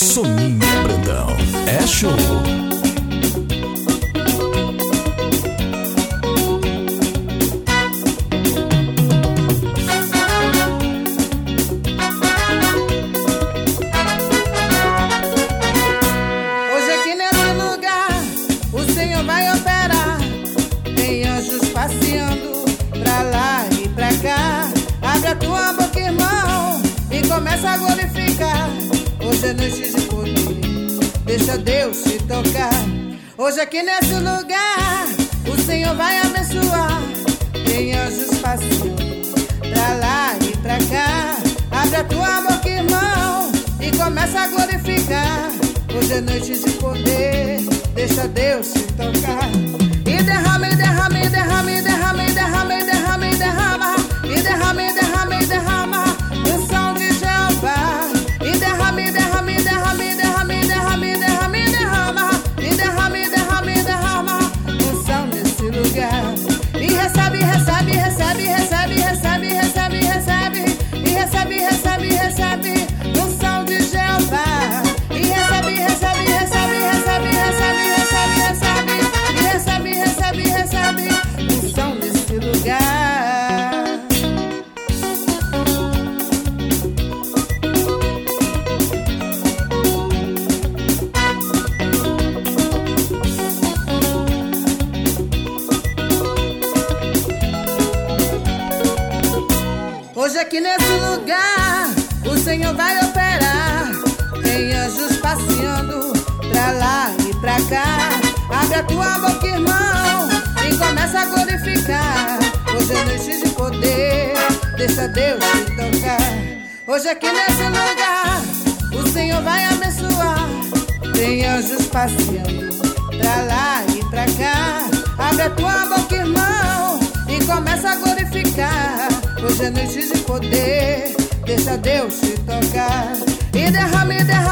Soninha Brandão. É show. Hoje aqui nesse lugar o Senhor vai operar. Tem anjos passeando pra lá e pra cá. Abre a tua boca, irmão, e começa a glorificar. Hoje é noite de poder, deixa Deus te tocar. Hoje aqui nesse lugar o Senhor vai abençoar. Tem anjos passeando pra lá e pra cá. Abre a tua boca, irmão, e começa a glorificar. Hoje é noite de poder, deixa Deus te tocar. E derrama, e derrama, e derrama, e derrama, e derrama, e derrama, e derrama, e derrama, e derrama, e derrama o som de Jeová. E derrama, e derrama, e derrama, e derrama, e derrama, e derrama, e derrama, e derrama, e derrama, e derrama o som nesse lugar. E recebe, recebe, recebe, recebe, recebe, recebe, recebe, e recebe, recebe, recebe o som de Jeová. E recebe, recebe, recebe, recebe, recebe, recebe, recebe, e recebe, recebe, recebe o som nesse lugar. Hoje aqui nesse lugar o Senhor vai operar. Tem anjos passeando pra lá e pra cá. Abre a tua boca, irmão, e começa a glorificar. Hoje é noite de poder, deixa Deus te tocar. Hoje aqui nesse lugar o Senhor vai abençoar. Tem anjos passeando pra lá e pra cá. Abre a tua boca, irmão, e começa a glorificar. Hoje é noite de poder, deixa Deus te tocar. E derrama, e derrama.